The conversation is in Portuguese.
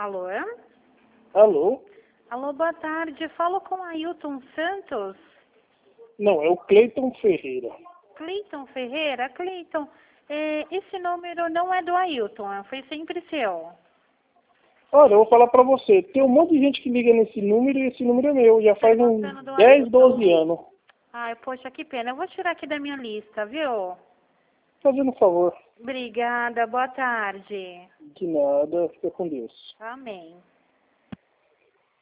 Alô? Alô? Alô, boa tarde. Falo com Ailton Santos. Não, é o Cleiton Ferreira. Cleiton Ferreira? Cleiton, esse número não é do Ailton, foi sempre seu. Olha, eu vou falar pra você. Tem um monte de gente que liga nesse número e esse número é meu. Já faz uns gostando do 10, Ailton? 12 anos. Ai, poxa, que pena. Eu vou tirar aqui da minha lista, viu? Fazendo um favor. Obrigada, boa tarde. De nada. Fica com Deus. Amém.